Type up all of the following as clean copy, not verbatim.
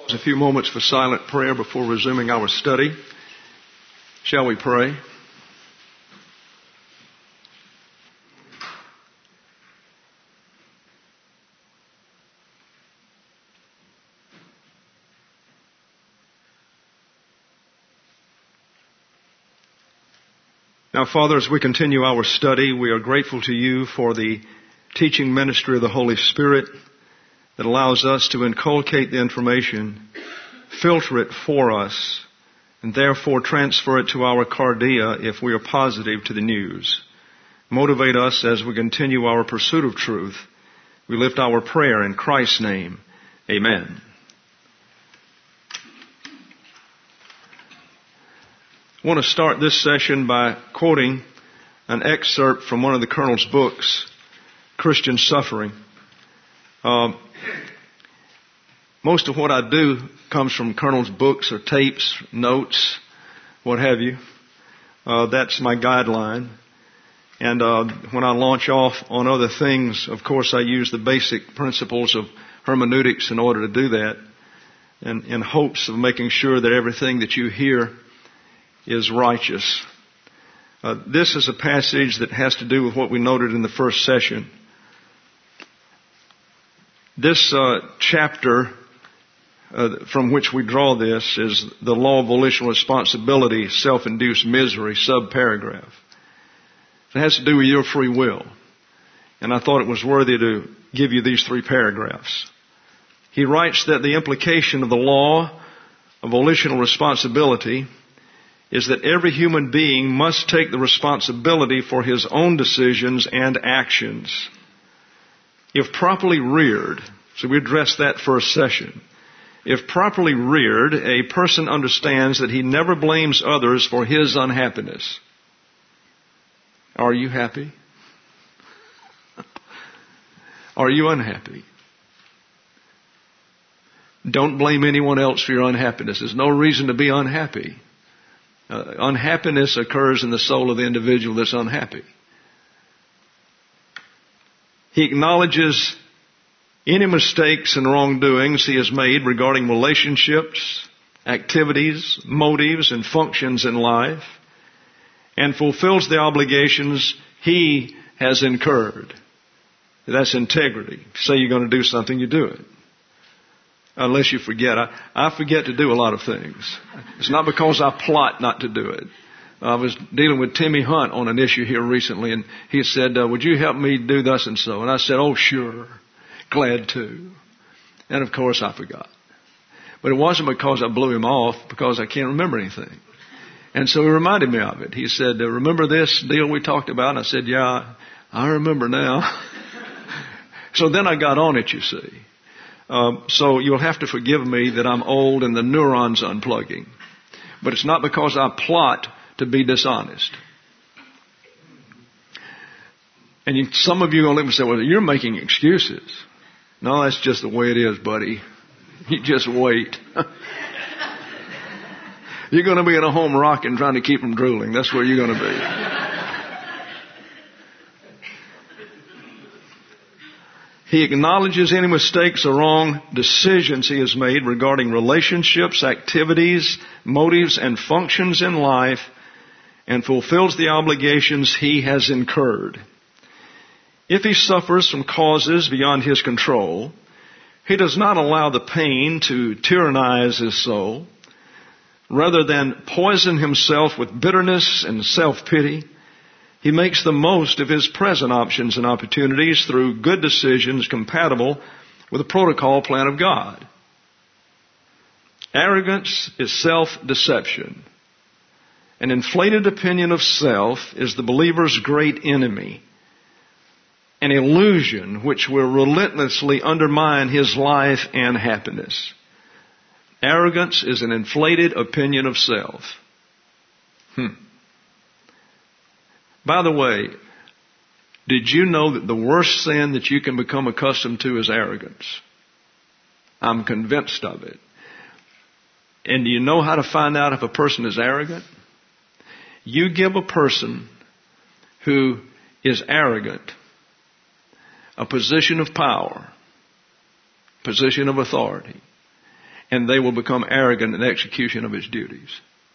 A few moments for silent prayer before resuming our study. Shall we pray? Now, Father, as we continue our study, we are grateful to you for the teaching ministry of the Holy Spirit that allows us to inculcate the information, filter it for us, and therefore transfer it to our cardia if we are positive to the news. Motivate us as we continue our pursuit of truth. We lift our prayer in Christ's name. Amen. I want to start this session by quoting an excerpt from one of the Colonel's books, Christian Suffering. Most of what I do comes from Colonel's books or tapes, notes, what have you. That's my guideline. And when I launch off on other things, of course, I use the basic principles of hermeneutics in order to do that, and in hopes of making sure that everything that you hear is righteous. This is a passage that has to do with what we noted in the first session. This chapter from which we draw this is the law of volitional responsibility, self-induced misery, subparagraph. It has to do with your free will. And I thought it was worthy to give you these 3 paragraphs. He writes that the implication of the law of volitional responsibility is that every human being must take the responsibility for his own decisions and actions. If properly reared, so we addressed that first session. If properly reared, a person understands that he never blames others for his unhappiness. Are you happy? Are you unhappy? Don't blame anyone else for your unhappiness. There's no reason to be unhappy. Unhappiness occurs in the soul of the individual that's unhappy. He acknowledges any mistakes and wrongdoings he has made regarding relationships, activities, motives, and functions in life, and fulfills the obligations he has incurred. That's integrity. Say you're going to do something, you do it. Unless you forget. I forget to do a lot of things. It's not because I plot not to do it. I was dealing with Timmy Hunt on an issue here recently, and he said, would you help me do thus and so? And I said, oh, sure. Glad to. And of course I forgot. But it wasn't because I blew him off, because I can't remember anything. And so he reminded me of it. He said, remember this deal we talked about? And I said, yeah, I remember now. So then I got on it, you see. So you'll have to forgive me that I'm old and the neurons unplugging. But it's not because I plot to be dishonest. And some of you are going to look and say, well, you're making excuses. No, that's just the way it is, buddy. You just wait. You're going to be in a home rocking trying to keep them drooling. That's where you're going to be. He acknowledges any mistakes or wrong decisions he has made regarding relationships, activities, motives, and functions in life, and fulfills the obligations he has incurred. If he suffers from causes beyond his control, he does not allow the pain to tyrannize his soul. Rather than poison himself with bitterness and self-pity, he makes the most of his present options and opportunities through good decisions compatible with the protocol plan of God. Arrogance is self-deception. An inflated opinion of self is the believer's great enemy. An illusion which will relentlessly undermine his life and happiness. Arrogance is an inflated opinion of self. By the way, did you know that the worst sin that you can become accustomed to is arrogance? I'm convinced of it. And do you know how to find out if a person is arrogant? You give a person who is arrogant a position of power, position of authority, and they will become arrogant in the execution of its duties.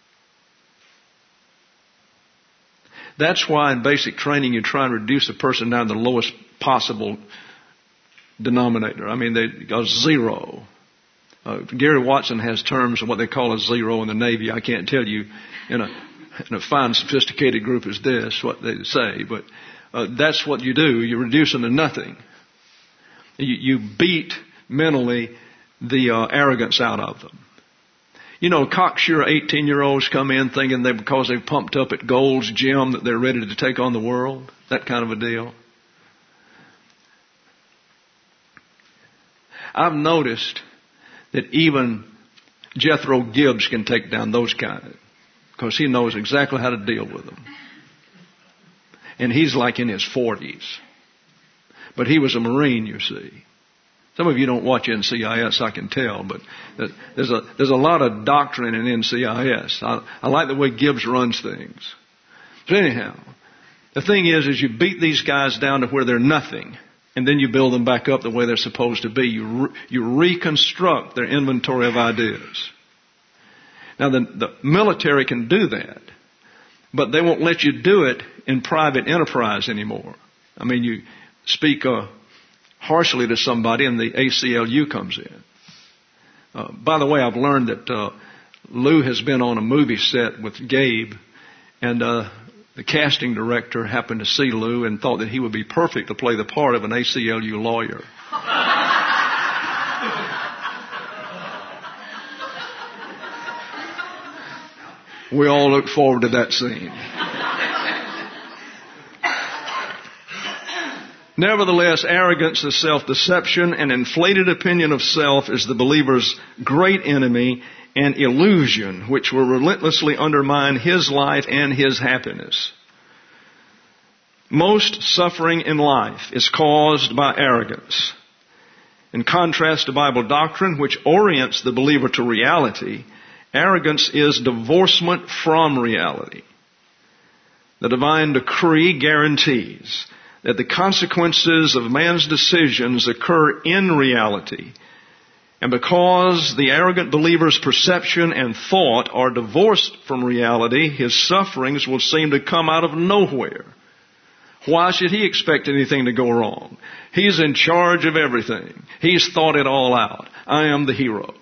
That's why in basic training you try and reduce a person down to the lowest possible denominator. I mean, they go zero. Gary Watson has terms of what they call a zero in the Navy. I can't tell you in a fine, sophisticated group as this what they say, but that's what you do. You reduce them to nothing. You beat mentally the arrogance out of them. You know, cocksure 18-year-olds come in thinking because they've pumped up at Gold's Gym that they're ready to take on the world. That kind of a deal. I've noticed that even Jethro Gibbs can take down those kind, because he knows exactly how to deal with them. And he's like in his 40s. But he was a Marine, you see. Some of you don't watch NCIS, I can tell, but there's a lot of doctrine in NCIS. I like the way Gibbs runs things. So anyhow, the thing is you beat these guys down to where they're nothing, and then you build them back up the way they're supposed to be. You reconstruct their inventory of ideas. Now the military can do that, but they won't let you do it in private enterprise anymore. I mean, you speak harshly to somebody and the ACLU comes in. By the way, I've learned that Lou has been on a movie set with Gabe, and the casting director happened to see Lou and thought that he would be perfect to play the part of an ACLU lawyer. We all look forward to that scene. Nevertheless, arrogance is self-deception, and inflated opinion of self is the believer's great enemy and illusion, which will relentlessly undermine his life and his happiness. Most suffering in life is caused by arrogance. In contrast to Bible doctrine, which orients the believer to reality, arrogance is divorcement from reality. The divine decree guarantees that the consequences of man's decisions occur in reality. And because the arrogant believer's perception and thought are divorced from reality, his sufferings will seem to come out of nowhere. Why should he expect anything to go wrong? He's in charge of everything. He's thought it all out. I am the hero.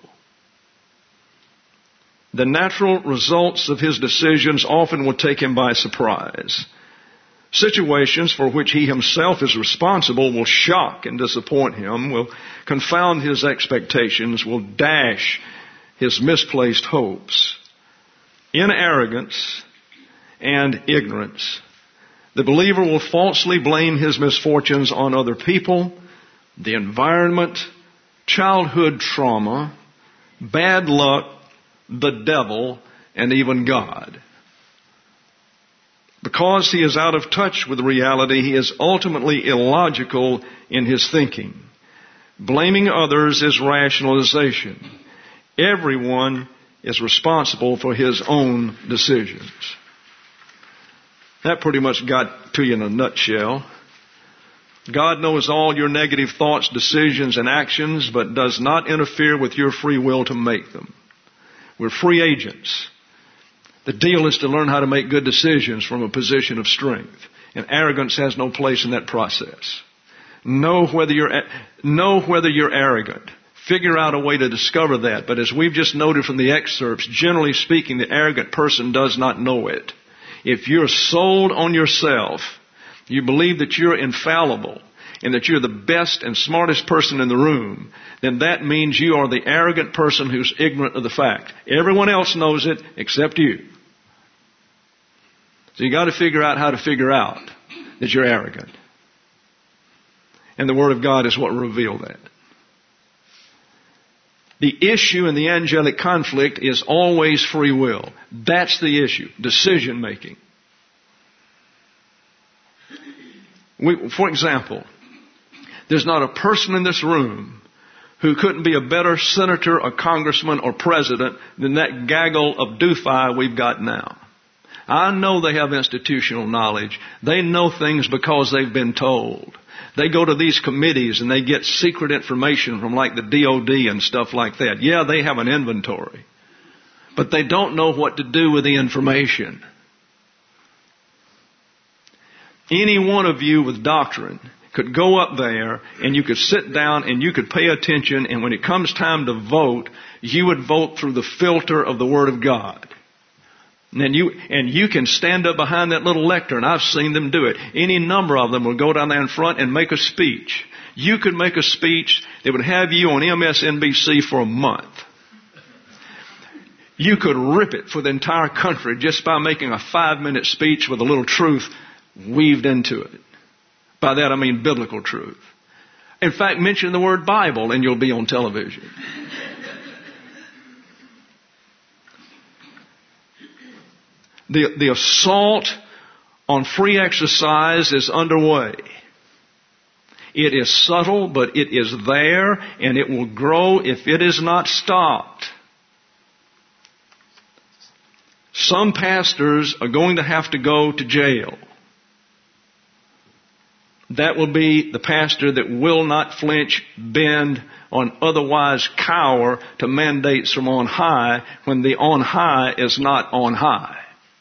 The natural results of his decisions often will take him by surprise. Situations for which he himself is responsible will shock and disappoint him, will confound his expectations, will dash his misplaced hopes. In arrogance and ignorance, the believer will falsely blame his misfortunes on other people, the environment, childhood trauma, bad luck, the devil, and even God. Because he is out of touch with reality, he is ultimately illogical in his thinking. Blaming others is rationalization. Everyone is responsible for his own decisions. That pretty much got to you in a nutshell. God knows all your negative thoughts, decisions, and actions, but does not interfere with your free will to make them. We're free agents. The deal is to learn how to make good decisions from a position of strength. And arrogance has no place in that process. Know whether you're arrogant. Figure out a way to discover that. But as we've just noted from the excerpts, generally speaking, the arrogant person does not know it. If you're sold on yourself, you believe that you're infallible and that you're the best and smartest person in the room, then that means you are the arrogant person who's ignorant of the fact. Everyone else knows it except you. So you got to figure out how to figure out that you're arrogant. And the Word of God is what will reveal that. The issue in the angelic conflict is always free will. That's the issue. Decision making. For example, there's not a person in this room who couldn't be a better senator or congressman or president than that gaggle of doofy we've got now. I know they have institutional knowledge. They know things because they've been told. They go to these committees and they get secret information from like the DOD and stuff like that. Yeah, they have an inventory. But they don't know what to do with the information. Any one of you with doctrine could go up there and you could sit down and you could pay attention, and when it comes time to vote, you would vote through the filter of the Word of God. And you can stand up behind that little lectern. I've seen them do it. Any number of them will go down there in front and make a speech. You could make a speech that would have you on MSNBC for a month. You could rip it for the entire country just by making a 5-minute speech with a little truth weaved into it. By that I mean biblical truth. In fact, mention the word Bible and you'll be on television. The assault on free exercise is underway. It is subtle, but it is there, and it will grow if it is not stopped. Some pastors are going to have to go to jail. That will be the pastor that will not flinch, bend, or otherwise cower to mandates from on high when the on high is not on high.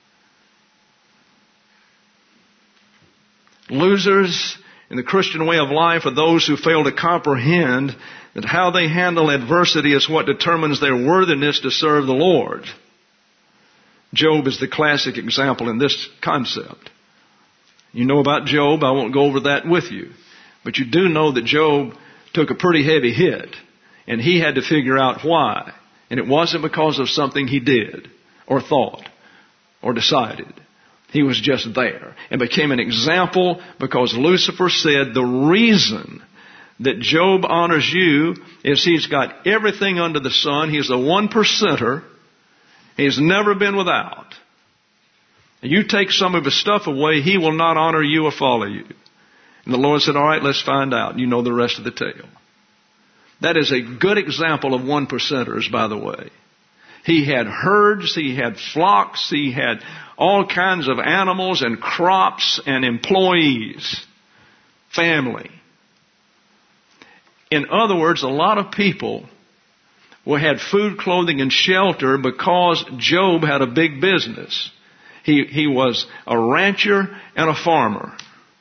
Losers in the Christian way of life are those who fail to comprehend that how they handle adversity is what determines their worthiness to serve the Lord. Job is the classic example in this concept. You know about Job. I won't go over that with you. But you do know that Job took a pretty heavy hit, and he had to figure out why. And it wasn't because of something he did or thought or decided. He was just there and became an example because Lucifer said the reason that Job honors you is he's got everything under the sun. He's a 1%er. He's never been without. And you take some of his stuff away, he will not honor you or follow you. And the Lord said, all right, let's find out. You know the rest of the tale. That is a good example of 1%ers, by the way. He had herds, he had flocks, he had all kinds of animals and crops and employees, family. In other words, a lot of people had food, clothing, and shelter because Job had a big business. He was a rancher and a farmer.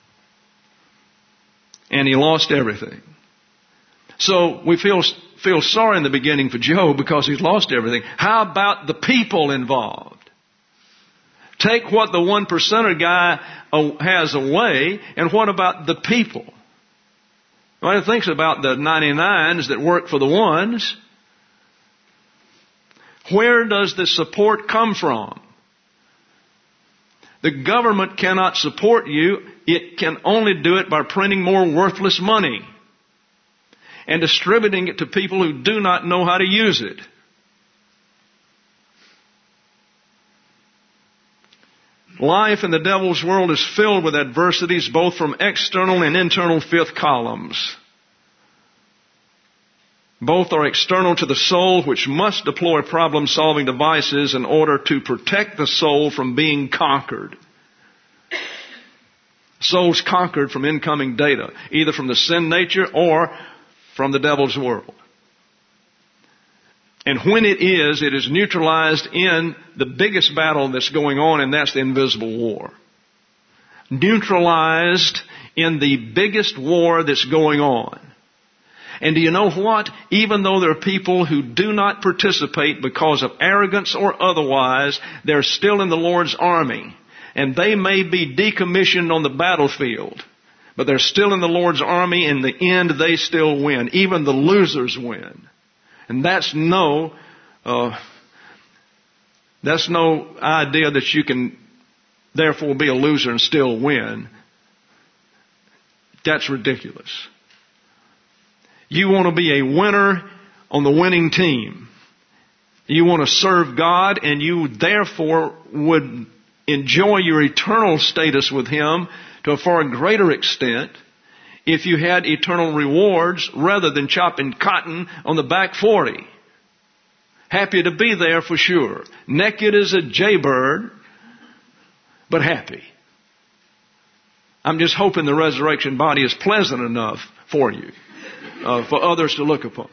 And he lost everything. So we feel sorry in the beginning for Job because he's lost everything. How about the people involved? Take what the 1%er guy has away, and what about the people? Well, he thinks about the 99s that work for the ones. Where does the support come from? The government cannot support you. It can only do it by printing more worthless money and distributing it to people who do not know how to use it. Life in the devil's world is filled with adversities, both from external and internal fifth columns. Both are external to the soul, which must deploy problem-solving devices in order to protect the soul from being conquered. The soul's conquered from incoming data, either from the sin nature or from the devil's world. And when it is neutralized in the biggest battle that's going on, and that's the invisible war. Neutralized in the biggest war that's going on. And do you know what? Even though there are people who do not participate because of arrogance or otherwise, they're still in the Lord's army. And they may be decommissioned on the battlefield, but they're still in the Lord's army. In the end, they still win. Even the losers win. And that's no idea that you can therefore be a loser and still win. That's ridiculous. You want to be a winner on the winning team. You want to serve God, and you therefore would enjoy your eternal status with Him to a far greater extent if you had eternal rewards rather than chopping cotton on the back 40. Happy to be there for sure. Naked as a jaybird, but happy. I'm just hoping the resurrection body is pleasant enough for you, for others to look upon.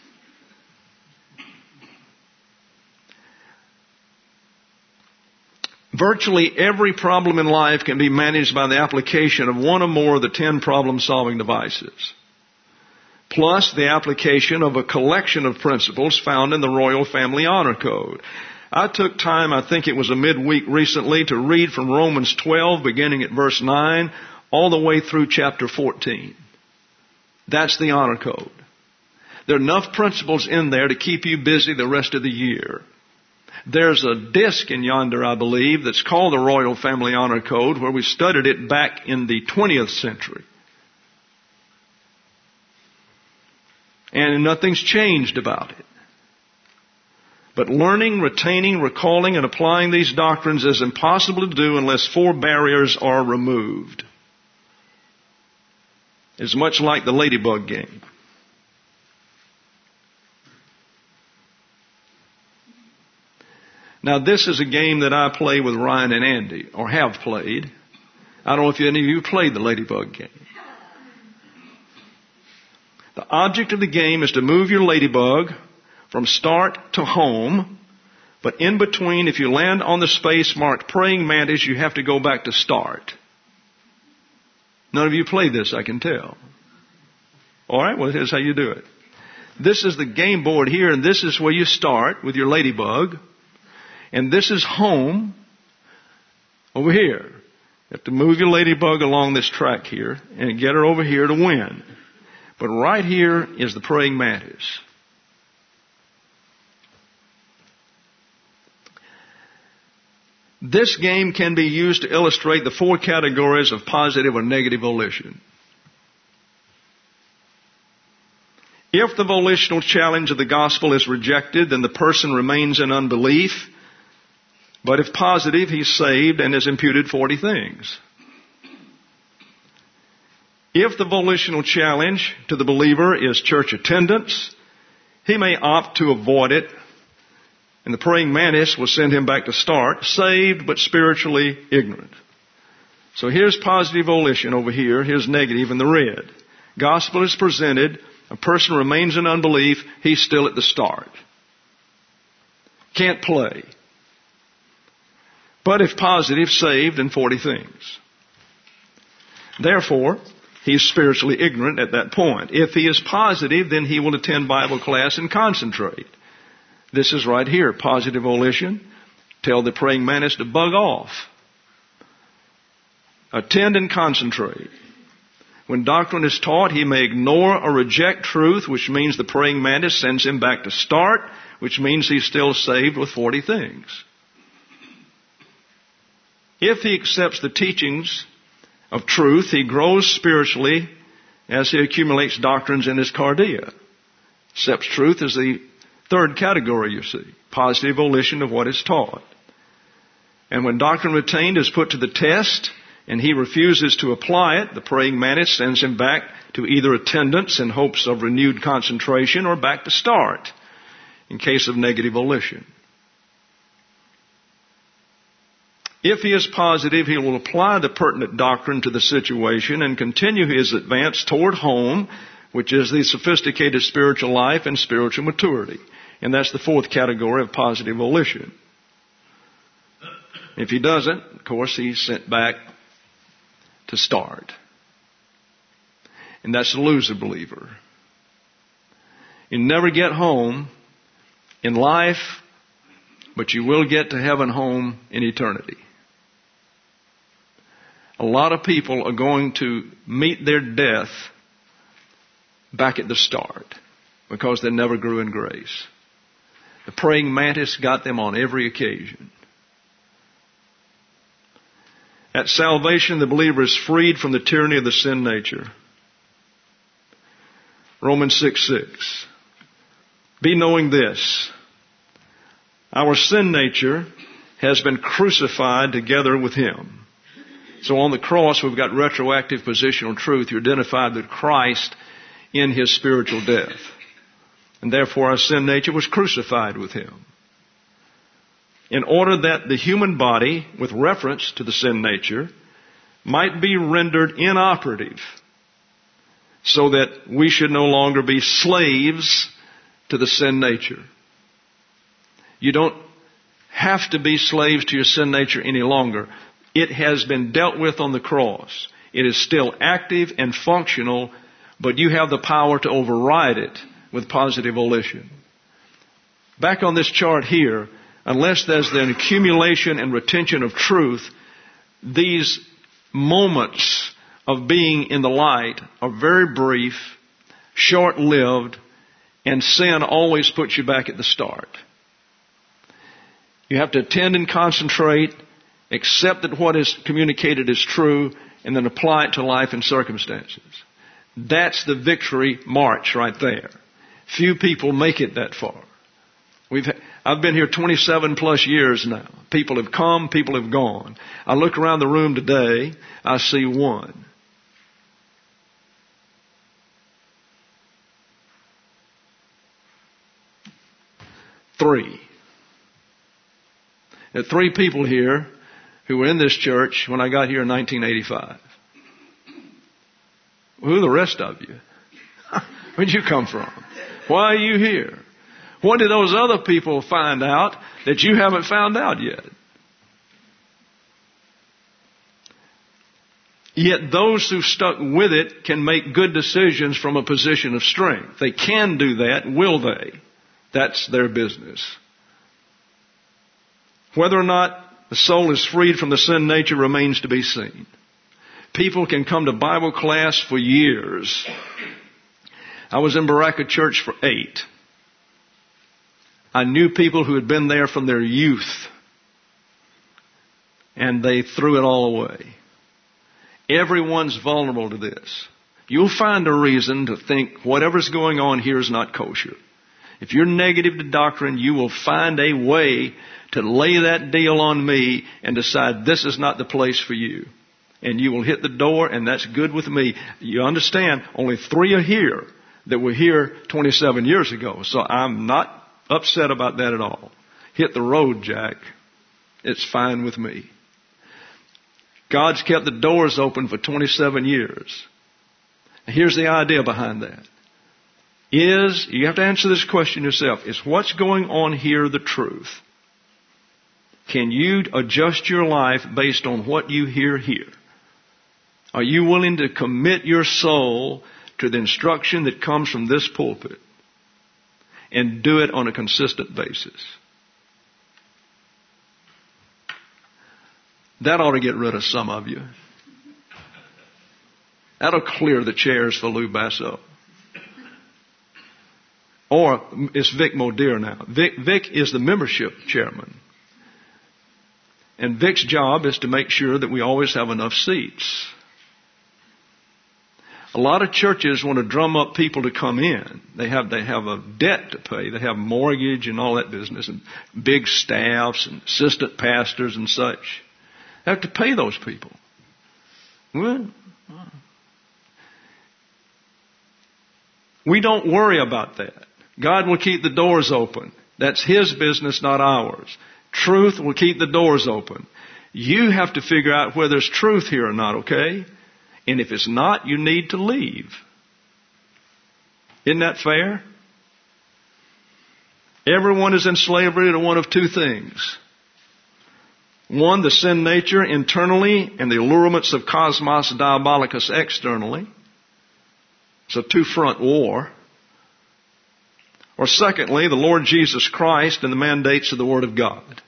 Virtually every problem in life can be managed by the application of one or more of the 10 problem-solving devices, plus the application of a collection of principles found in the Royal Family Honor Code. I took time, I think it was a midweek recently, to read from Romans 12, beginning at verse 9, all the way through chapter 14. That's the Honor Code. There are enough principles in there to keep you busy the rest of the year. There's a disc in yonder, I believe, that's called the Royal Family Honor Code, where we studied it back in the 20th century. And nothing's changed about it. But learning, retaining, recalling, and applying these doctrines is impossible to do unless 4 barriers are removed. It's much like the ladybug game. Now, this is a game that I play with Ryan and Andy, or have played. I don't know if any of you played the ladybug game. The object of the game is to move your ladybug from start to home, but in between, if you land on the space marked praying mantis, you have to go back to start. None of you played this, I can tell. All right, well, here's how you do it. This is the game board here, and this is where you start with your ladybug. And this is home over here. You have to move your ladybug along this track here and get her over here to win. But right here is the praying mantis. This game can be used to illustrate the 4 categories of positive or negative volition. If the volitional challenge of the gospel is rejected, then the person remains in unbelief. But if positive, he's saved and is imputed 40 things. If the volitional challenge to the believer is church attendance, he may opt to avoid it, and the praying mantis will send him back to start, saved but spiritually ignorant. So here's positive volition over here, here's negative in the red. Gospel is presented, a person remains in unbelief, he's still at the start. Can't play. But if positive, saved and 40 things. Therefore, he's spiritually ignorant at that point. If he is positive, then he will attend Bible class and concentrate. This is right here, positive volition. Tell the praying mantis to bug off. Attend and concentrate. When doctrine is taught, he may ignore or reject truth, which means the praying mantis sends him back to start, which means he's still saved with 40 things. If he accepts the teachings of truth, he grows spiritually as he accumulates doctrines in his cardia. Accepts truth is the 3rd category, you see. Positive volition of what is taught. And when doctrine retained is put to the test and he refuses to apply it, the praying mantis sends him back to either attendance in hopes of renewed concentration or back to start in case of negative volition. If he is positive, he will apply the pertinent doctrine to the situation and continue his advance toward home, which is the sophisticated spiritual life and spiritual maturity. And that's the 4th category of positive volition. If he doesn't, of course, he's sent back to start. And that's the loser believer. You never get home in life, but you will get to heaven home in eternity. A lot of people are going to meet their death back at the start because they never grew in grace. The praying mantis got them on every occasion. At salvation, the believer is freed from the tyranny of the sin nature. Romans 6:6. Be knowing this, our sin nature has been crucified together with Him. So on the cross, we've got retroactive positional truth. You're identified with Christ in His spiritual death. And therefore our sin nature was crucified with Him. In order that the human body, with reference to the sin nature, might be rendered inoperative so that we should no longer be slaves to the sin nature. You don't have to be slaves to your sin nature any longer. It has been dealt with on the cross. It is still active and functional, but you have the power to override it with positive volition. Back on this chart here, unless there's an accumulation and retention of truth, these moments of being in the light are very brief, short-lived, and sin always puts you back at the start. You have to attend and concentrate, accept that what is communicated is true, and then apply it to life and circumstances. That's the victory march right there. Few people make it that far. I've been here 27 plus years now. People have come, people have gone. I look around the room today, I see one. Three. There are three people here who were in this church when I got here in 1985. Who are the rest of you? Where'd you come from? Why are you here? What did those other people find out that you haven't found out yet? Yet those who stuck with it can make good decisions from a position of strength. They can do that, will they? That's their business. Whether or not the soul is freed from the sin nature remains to be seen. People can come to Bible class for years. I was in Baraka Church for 8. I knew people who had been there from their youth, and they threw it all away. Everyone's vulnerable to this. You'll find a reason to think whatever's going on here is not kosher. If you're negative to doctrine, you will find a way to lay that deal on me and decide this is not the place for you. And you will hit the door, and that's good with me. You understand, only 3 are here that were here 27 years ago. So I'm not upset about that at all. Hit the road, Jack. It's fine with me. God's kept the doors open for 27 years. Here's the idea behind that. You have to answer this question yourself. Is what's going on here the truth? Can you adjust your life based on what you hear here? Are you willing to commit your soul to the instruction that comes from this pulpit and do it on a consistent basis? That ought to get rid of some of you. That'll clear the chairs for Lou Basso. Or it's Vic Modere now. Vic is the membership chairman. And Vic's job is to make sure that we always have enough seats. A lot of churches want to drum up people to come in. They have a debt to pay. They have mortgage and all that business, and big staffs and assistant pastors and such. They have to pay those people. Well, we don't worry about that. God will keep the doors open. That's His business, not ours. Truth will keep the doors open. You have to figure out whether there's truth here or not, okay? And if it's not, you need to leave. Isn't that fair? Everyone is in slavery to one of two things. One, the sin nature internally and the allurements of cosmos diabolicus externally. It's a two-front war. Or secondly, the Lord Jesus Christ and the mandates of the Word of God.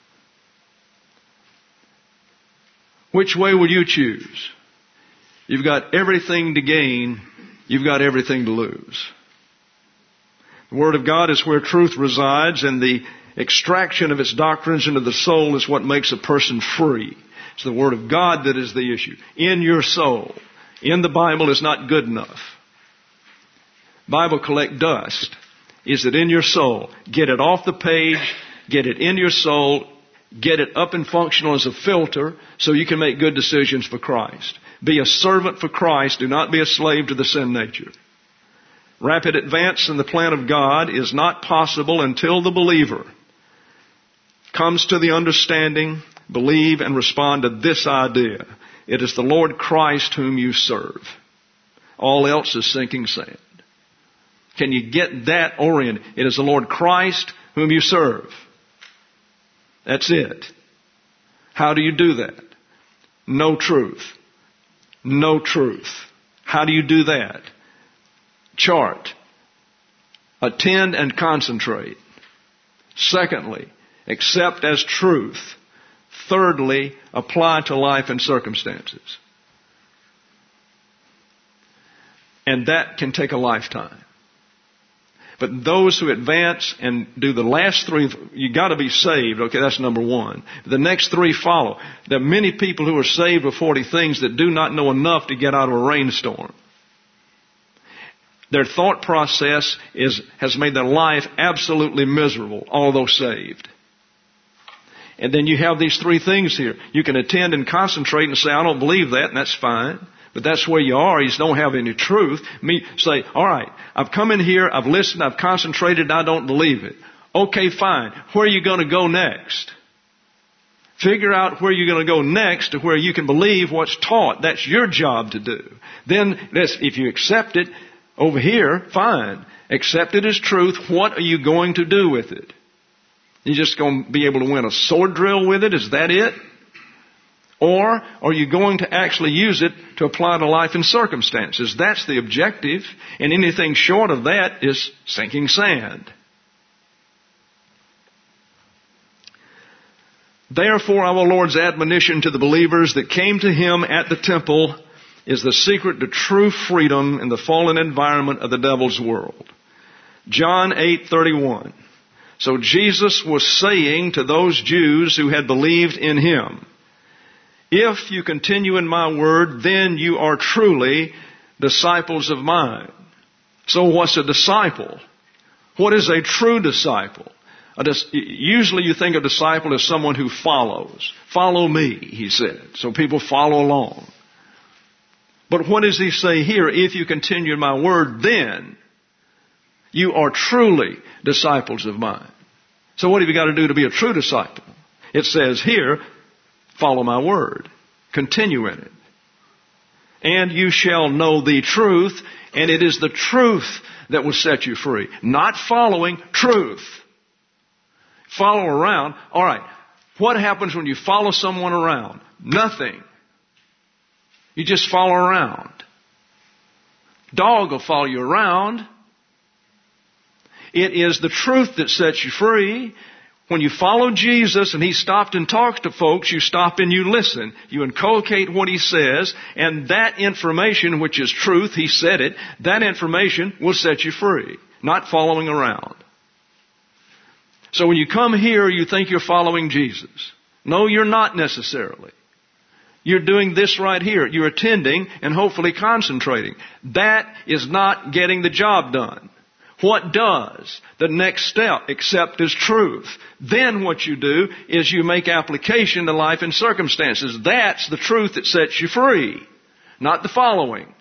Which way will you choose? You've got everything to gain. You've got everything to lose. The Word of God is where truth resides, and the extraction of its doctrines into the soul is what makes a person free. It's the Word of God that is the issue. In your soul. In the Bible is not good enough. Bible collect dust. Is it in your soul? Get it off the page. Get it in your soul. Get it up and functional as a filter so you can make good decisions for Christ. Be a servant for Christ. Do not be a slave to the sin nature. Rapid advance in the plan of God is not possible until the believer comes to the understanding, believe, and respond to this idea. It is the Lord Christ whom you serve. All else is sinking sand. Can you get that oriented? It is the Lord Christ whom you serve. That's it. How do you do that? No truth. No truth. How do you do that? Chart. Attend and concentrate. Secondly, accept as truth. Thirdly, apply to life and circumstances. And that can take a lifetime. But those who advance and do the last three, you got to be saved. Okay, that's number one. The next three follow. There are many people who are saved with 40 things that do not know enough to get out of a rainstorm. Their thought process has made their life absolutely miserable, although saved. And then you have these three things here. You can attend and concentrate and say, I don't believe that, and that's fine. But that's where you are. You just don't have any truth. Say, all right, I've come in here, I've listened, I've concentrated, I don't believe it. Okay, fine. Where are you going to go next? Figure out where you're going to go next to where you can believe what's taught. That's your job to do. Then, if you accept it over here, fine. Accept it as truth. What are you going to do with it? You just going to be able to win a sword drill with it? Is that it? Or are you going to actually use it to apply to life and circumstances? That's the objective, and anything short of that is sinking sand. Therefore, our Lord's admonition to the believers that came to Him at the temple is the secret to true freedom in the fallen environment of the devil's world. John 8:31. So Jesus was saying to those Jews who had believed in Him, if you continue in my word, then you are truly disciples of mine. So what's a disciple? What is a true disciple? Usually you think a disciple as someone who follows. Follow me, he said. So people follow along. But what does he say here? If you continue in my word, then you are truly disciples of mine. So what have you got to do to be a true disciple? It says here, follow my word. Continue in it. And you shall know the truth, and it is the truth that will set you free. Not following, truth. Follow around. All right. What happens when you follow someone around? Nothing. You just follow around. Dog will follow you around. It is the truth that sets you free. When you follow Jesus and He stopped and talked to folks, you stop and you listen. You inculcate what He says, and that information, which is truth, He said it, that information will set you free. Not following around. So when you come here, you think you're following Jesus. No, you're not necessarily. You're doing this right here. You're attending and hopefully concentrating. That is not getting the job done. What does? The next step, accept as truth. Then what you do is you make application to life and circumstances. That's the truth that sets you free, not the following.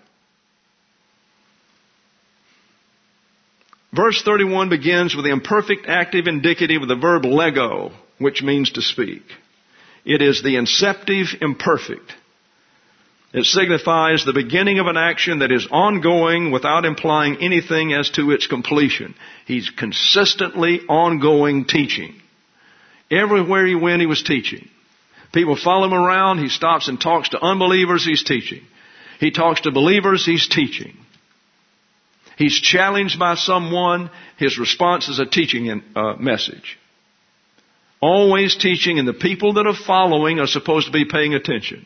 Verse 31 begins with the imperfect active indicative of the verb lego, which means to speak. It is the inceptive imperfect. It signifies the beginning of an action that is ongoing without implying anything as to its completion. He's consistently ongoing teaching. Everywhere he went, he was teaching. People follow him around. He stops and talks to unbelievers. He's teaching. He talks to believers. He's teaching. He's challenged by someone. His response is a teaching message. Always teaching, and the people that are following are supposed to be paying attention.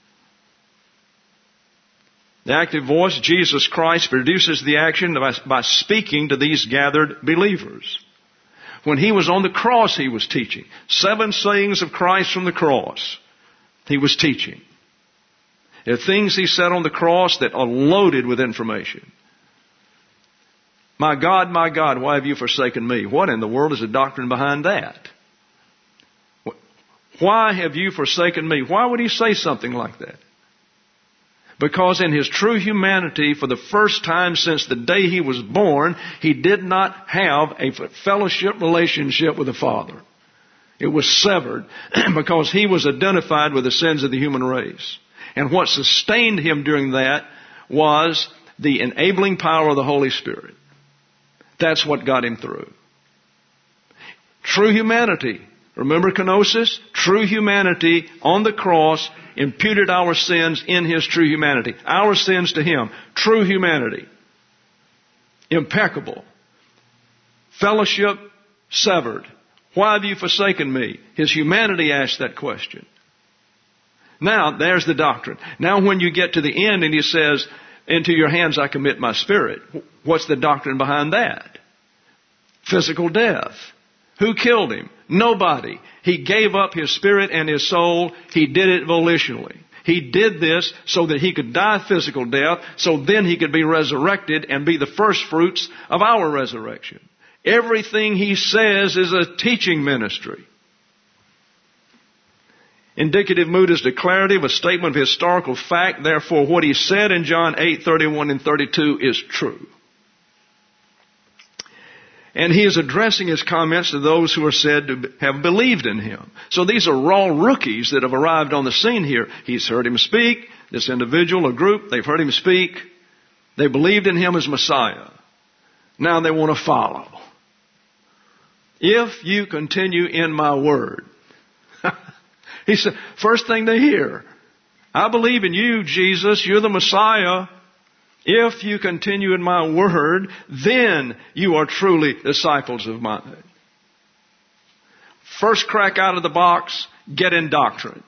The active voice, Jesus Christ, produces the action by speaking to these gathered believers. When He was on the cross, He was teaching. 7 sayings of Christ from the cross. He was teaching. There are things He said on the cross that are loaded with information. My God, why have you forsaken me? What in the world is the doctrine behind that? Why have you forsaken me? Why would He say something like that? Because in His true humanity, for the first time since the day He was born, He did not have a fellowship relationship with the Father. It was severed because He was identified with the sins of the human race. And what sustained him during that was the enabling power of the Holy Spirit. That's what got him through. True humanity. Remember kenosis? True humanity on the cross imputed our sins in his true humanity. Our sins to him. True humanity. Impeccable. Fellowship severed. Why have you forsaken me? His humanity asked that question. Now, there's the doctrine. Now when you get to the end and he says, into your hands I commit my spirit. What's the doctrine behind that? Physical death. Who killed him? Nobody. He gave up his spirit and his soul. He did it volitionally. He did this so that he could die physical death, so then he could be resurrected and be the first fruits of our resurrection. Everything he says is a teaching ministry. Indicative mood is declarative, a statement of historical fact. Therefore, what he said in John 8:31 and 32 is true. And he is addressing his comments to those who are said to have believed in him. So these are raw rookies that have arrived on the scene here. He's heard him speak. This individual, a group, they've heard him speak. They believed in him as Messiah. Now they want to follow. If you continue in my word. He said, first thing they hear, I believe in you, Jesus. You're the Messiah. If you continue in my word, then you are truly disciples of mine. First crack out of the box, get in doctrine.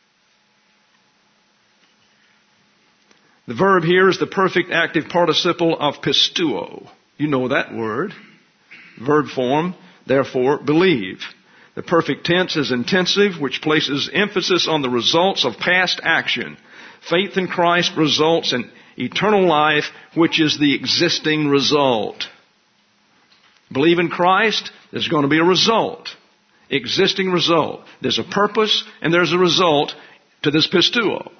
The verb here is the perfect active participle of pisteuo. You know that word. Verb form, therefore, believe. The perfect tense is intensive, which places emphasis on the results of past action. Faith in Christ results in eternal life, which is the existing result. Believe in Christ, there's going to be a result. Existing result. There's a purpose and there's a result to this pisteuo.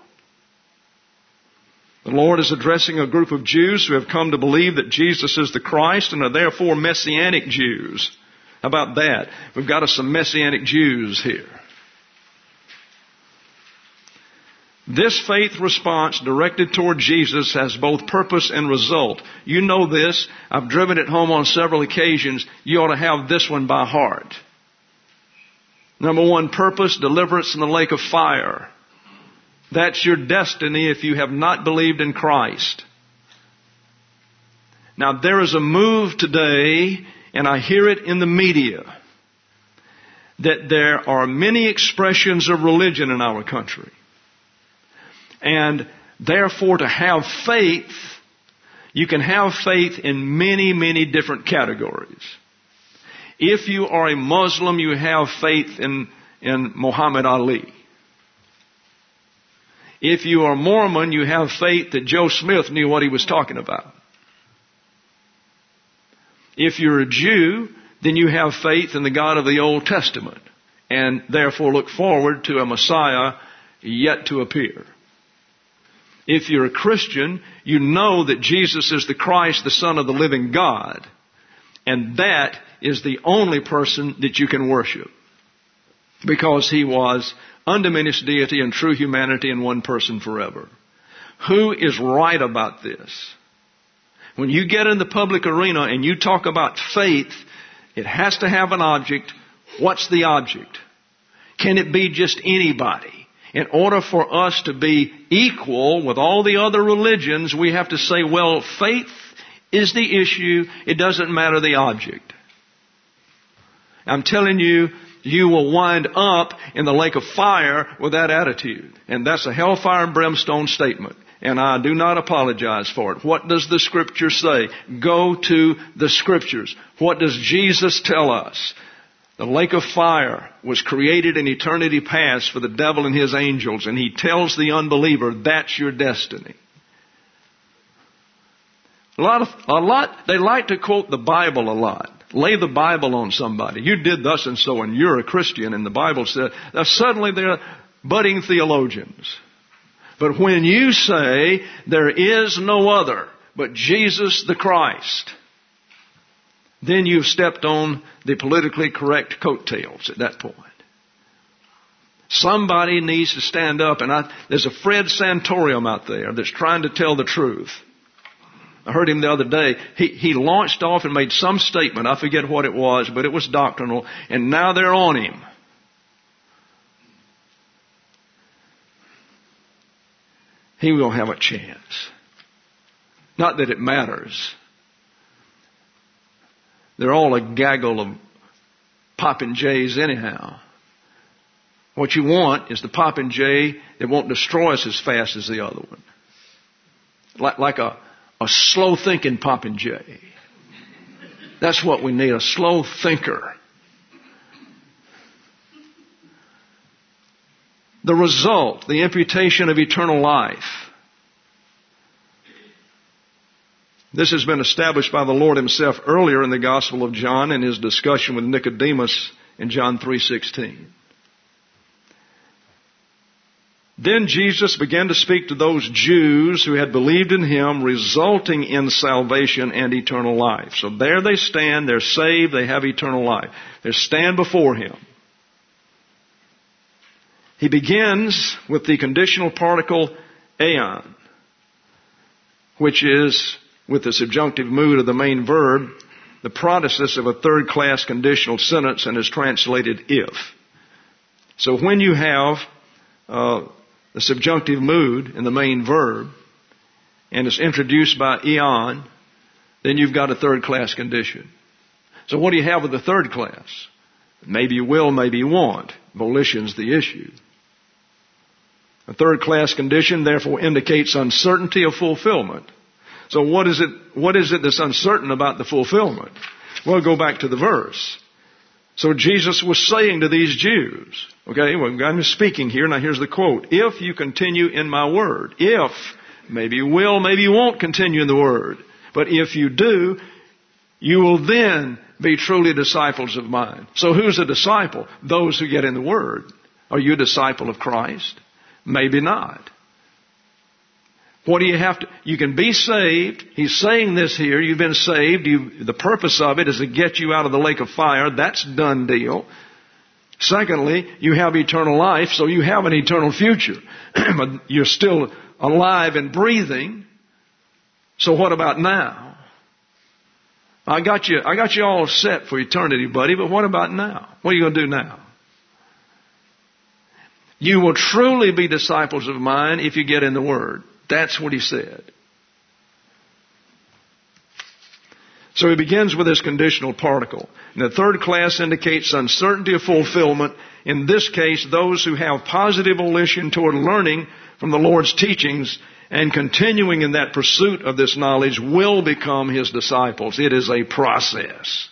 The Lord is addressing a group of Jews who have come to believe that Jesus is the Christ and are therefore Messianic Jews. How about that? We've got some Messianic Jews here. This faith response directed toward Jesus has both purpose and result. You know this. I've driven it home on several occasions. You ought to have this one by heart. Number one, purpose, deliverance in the lake of fire. That's your destiny if you have not believed in Christ. Now, there is a move today, and I hear it in the media, that there are many expressions of religion in our country. And therefore, to have faith, you can have faith in many, many different categories. If you are a Muslim, you have faith in Muhammad Ali. If you are Mormon, you have faith that Joe Smith knew what he was talking about. If you're a Jew, then you have faith in the God of the Old Testament and therefore look forward to a Messiah yet to appear. If you're a Christian, you know that Jesus is the Christ, the Son of the living God, and that is the only person that you can worship because he was undiminished deity and true humanity in one person forever. Who is right about this? When you get in the public arena and you talk about faith, it has to have an object. What's the object? Can it be just anybody? In order for us to be equal with all the other religions, we have to say, well, faith is the issue. It doesn't matter the object. I'm telling you, you will wind up in the lake of fire with that attitude. And that's a hellfire and brimstone statement. And I do not apologize for it. What does the Scripture say? Go to the Scriptures. What does Jesus tell us? The lake of fire was created in eternity past for the devil and his angels. And he tells the unbeliever, that's your destiny. They like to quote the Bible a lot. Lay the Bible on somebody. You did thus and so, and you're a Christian. And the Bible said, suddenly they're budding theologians. But when you say there is no other but Jesus the Christ, then you've stepped on the politically correct coattails at that point. Somebody needs to stand up, and there's a Fred Santorium out there that's trying to tell the truth. I heard him the other day. He launched off and made some statement. I forget what it was, but it was doctrinal, and now they're on him. He will have a chance. Not that it matters. They're all a gaggle of popping jays anyhow. What you want is the popping jay that won't destroy us as fast as the other one. Like a slow thinking popping jay. That's what we need, a slow thinker. The result, the imputation of eternal life. This has been established by the Lord Himself earlier in the Gospel of John in His discussion with Nicodemus in John 3:16. Then Jesus began to speak to those Jews who had believed in Him, resulting in salvation and eternal life. So there they stand, they're saved, they have eternal life. They stand before Him. He begins with the conditional particle aeon, which is, with the subjunctive mood of the main verb, the protasis of a third-class conditional sentence and is translated if. So when you have the subjunctive mood in the main verb and it's introduced by eon, then you've got a third-class condition. So what do you have with the third class? Maybe you will, maybe you won't. Volition's the issue. A third-class condition therefore indicates uncertainty of fulfillment. So what is it that's uncertain about the fulfillment? Well, go back to the verse. So Jesus was saying to these Jews, okay, well, I'm speaking here, now here's the quote. If you continue in my word, if, maybe you will, maybe you won't continue in the word, but if you do, you will then be truly disciples of mine. So who's a disciple? Those who get in the word. Are you a disciple of Christ? Maybe not. What do you have to? You can be saved. He's saying this here. You've been saved. The purpose of it is to get you out of the lake of fire. That's done deal. Secondly, you have eternal life, so you have an eternal future. But you're still alive and breathing. So what about now? I got you all set for eternity, buddy, but what about now? What are you going to do now? You will truly be disciples of mine if you get in the Word. That's what he said. So he begins with this conditional particle. And the third class indicates uncertainty of fulfillment. In this case, those who have positive volition toward learning from the Lord's teachings and continuing in that pursuit of this knowledge will become His disciples. It is a process.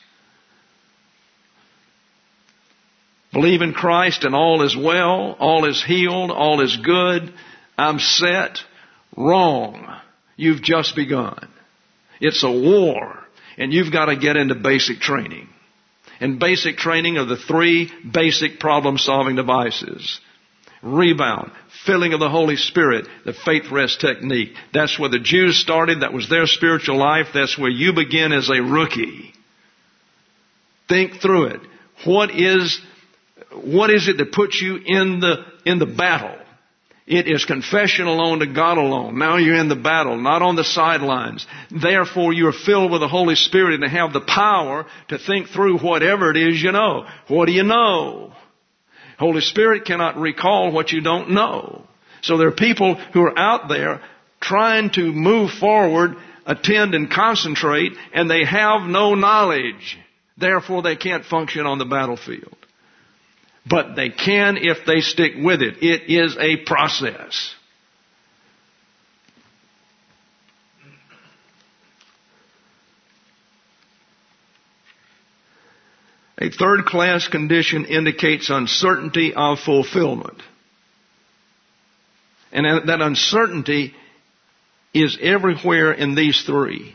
Believe in Christ and all is well, all is healed, all is good. I'm set. Wrong. You've just begun. It's a war, and you've got to get into basic training. And basic training of the three basic problem-solving devices. Rebound, filling of the Holy Spirit, the faith rest technique. That's where the Jews started. That was their spiritual life. That's where you begin as a rookie. Think through it. What is it that puts you in the battle? It is confession alone to God alone. Now you're in the battle, not on the sidelines. Therefore, you're filled with the Holy Spirit and have the power to think through whatever it is you know. What do you know? Holy Spirit cannot recall what you don't know. So there are people who are out there trying to move forward, attend and concentrate, and they have no knowledge. Therefore, they can't function on the battlefield. But they can if they stick with it. It is a process. A third-class condition indicates uncertainty of fulfillment. And that uncertainty is everywhere in these three.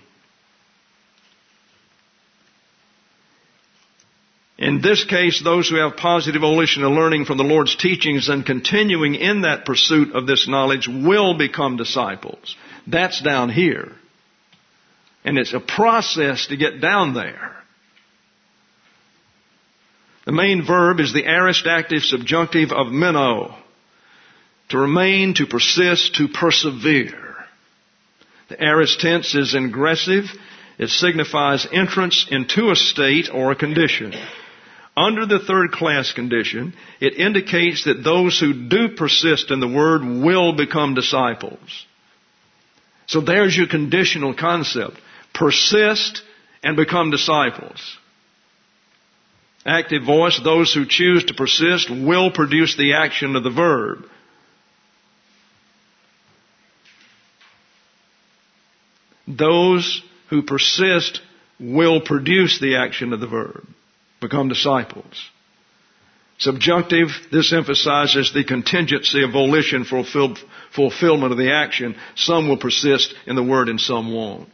In this case, those who have positive volition and learning from the Lord's teachings and continuing in that pursuit of this knowledge will become disciples. That's down here. And it's a process to get down there. The main verb is the aorist active subjunctive of meno. To remain, to persist, to persevere. The aorist tense is ingressive. It signifies entrance into a state or a condition. Under the third class condition, it indicates that those who do persist in the word will become disciples. So there's your conditional concept. Persist and become disciples. Active voice, those who choose to persist will produce the action of the verb. Those who persist will produce the action of the verb. Become disciples. Subjunctive, this emphasizes the contingency of volition for fulfillment of the action. Some will persist in the word and some won't.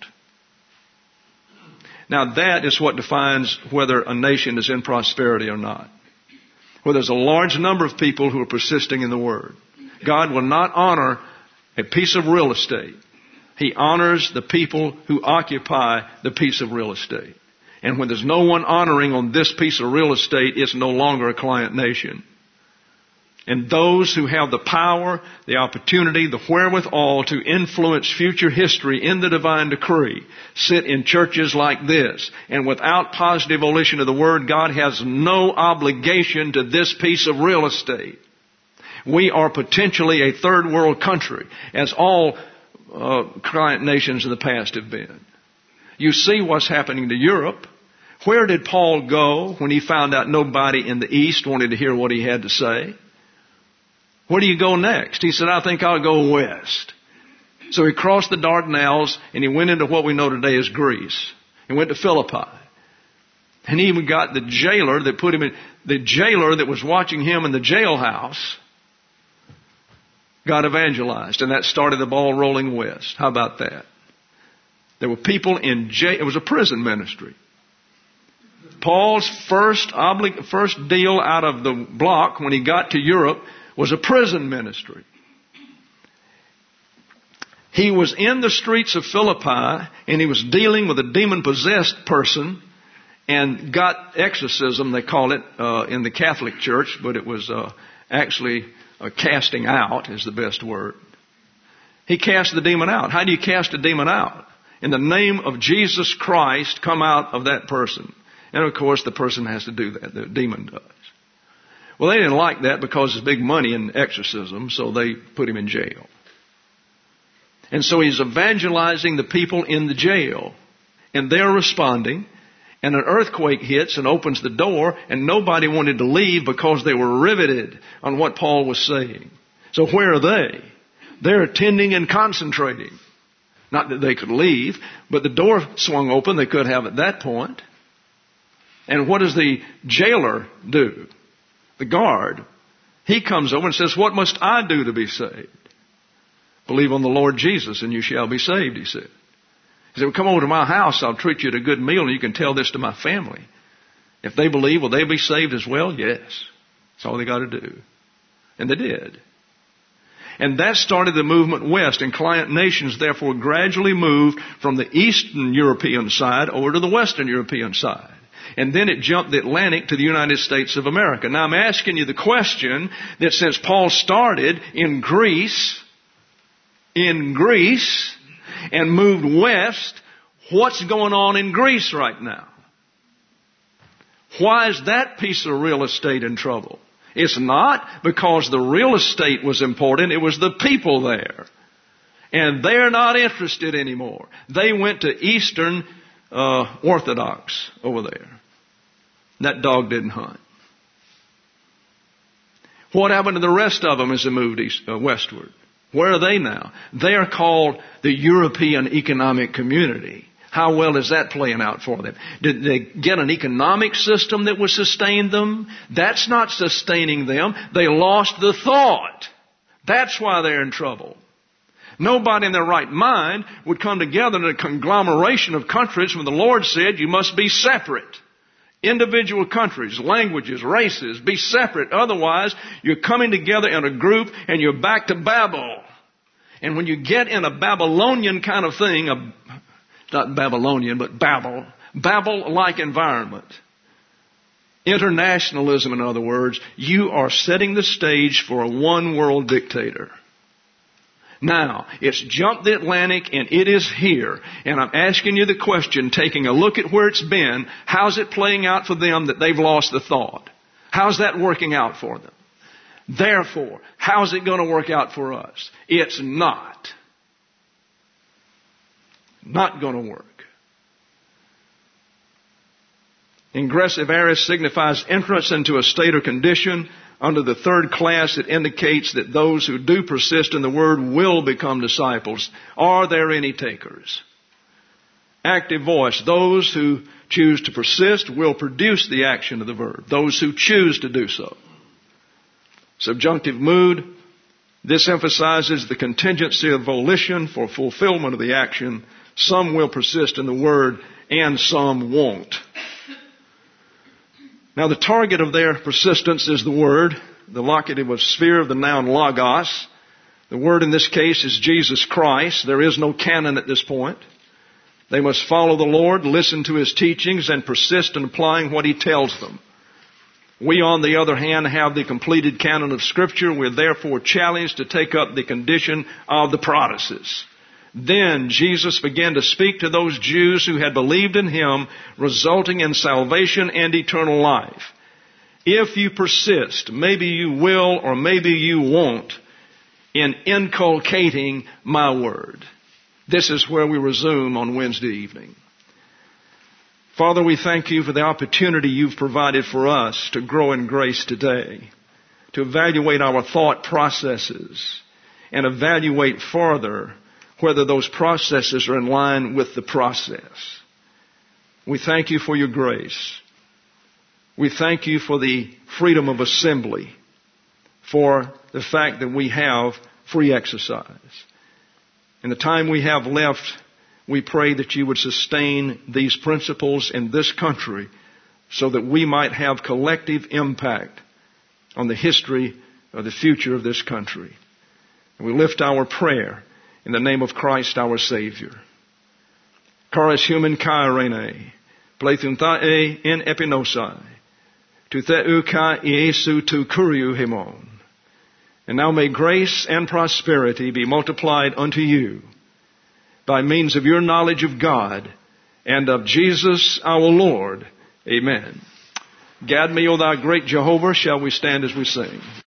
Now that is what defines whether a nation is in prosperity or not. Where there's a large number of people who are persisting in the word. God will not honor a piece of real estate. He honors the people who occupy the piece of real estate. And when there's no one honoring on this piece of real estate, it's no longer a client nation. And those who have the power, the opportunity, the wherewithal to influence future history in the divine decree sit in churches like this. And without positive volition of the Word, God has no obligation to this piece of real estate. We are potentially a third world country, as all client nations in the past have been. You see what's happening to Europe. Where did Paul go when he found out nobody in the East wanted to hear what he had to say? Where do you go next? He said, I think I'll go west. So he crossed the Dardanelles and he went into what we know today as Greece. He went to Philippi. And he even got the jailer that put him in, the jailer that was watching him in the jailhouse got evangelized. And that started the ball rolling west. How about that? There were people in jail. It was a prison ministry. Paul's first deal out of the block when he got to Europe was a prison ministry. He was in the streets of Philippi and he was dealing with a demon-possessed person and got exorcism, they call it, in the Catholic Church, but it was actually casting out is the best word. He cast the demon out. How do you cast a demon out? In the name of Jesus Christ, come out of that person. And of course, the person has to do that. The demon does. Well, they didn't like that because there's big money in exorcism, so they put him in jail. And so he's evangelizing the people in the jail. And they're responding. And an earthquake hits and opens the door, and nobody wanted to leave because they were riveted on what Paul was saying. So where are they? They're attending and concentrating. Not that they could leave, but the door swung open. They could have at that point. And what does the jailer do? The guard. He comes over and says, what must I do to be saved? Believe on the Lord Jesus and you shall be saved, he said. He said, well, come over to my house. I'll treat you to a good meal and you can tell this to my family. If they believe, will they be saved as well? Yes. That's all they got to do. And they did. And that started the movement west, and client nations therefore gradually moved from the Eastern European side over to the Western European side. And then it jumped the Atlantic to the United States of America. Now I'm asking you the question that since Paul started in Greece, and moved west, what's going on in Greece right now? Why is that piece of real estate in trouble? It's not because the real estate was important. It was the people there. And they're not interested anymore. They went to Eastern Orthodox over there. That dog didn't hunt. What happened to the rest of them as they moved westward? Where are they now? They are called the European Economic Community. How well is that playing out for them? Did they get an economic system that would sustain them? That's not sustaining them. They lost the thought. That's why they're in trouble. Nobody in their right mind would come together in a conglomeration of countries when the Lord said you must be separate. Individual countries, languages, races, be separate. Otherwise, you're coming together in a group and you're back to Babel. And when you get in a Babylonian kind of thing, not Babylonian, but Babel-like environment, Internationalism, in other words, you are setting the stage for a one-world dictator. Now, it's jumped the Atlantic and it is here. And I'm asking you the question, taking a look at where it's been, how's it playing out for them that they've lost the thought? How's that working out for them? Therefore, how's it going to work out for us? It's not. Not going to work. Ingressive aorist signifies entrance into a state or condition. Under the third class, it indicates that those who do persist in the Word will become disciples. Are there any takers? Active voice. Those who choose to persist will produce the action of the verb. Those who choose to do so. Subjunctive mood. This emphasizes the contingency of volition for fulfillment of the action. Some will persist in the Word and some won't. Now, the target of their persistence is the Word, the locative of sphere of the noun logos. The Word in this case is Jesus Christ. There is no canon at this point. They must follow the Lord, listen to His teachings, and persist in applying what He tells them. We, on the other hand, have the completed canon of Scripture. We're therefore challenged to take up the condition of the protasis. Then Jesus began to speak to those Jews who had believed in Him, resulting in salvation and eternal life. If you persist, maybe you will or maybe you won't, in inculcating my word. This is where we resume on Wednesday evening. Father, we thank you for the opportunity you've provided for us to grow in grace today, to evaluate our thought processes and evaluate further whether those processes are in line with the process. We thank you for your grace. We thank you for the freedom of assembly, for the fact that we have free exercise. In the time we have left, we pray that you would sustain these principles in this country so that we might have collective impact on the history of the future of this country. And we lift our prayer in the name of Christ our Savior. Charis human kairene, pleithuntae in epinosai, tu theu ka Iesu tu kuriu hemon. And now may grace and prosperity be multiplied unto you by means of your knowledge of God and of Jesus our Lord. Amen. Gad me, O thou great Jehovah, shall we stand as we sing.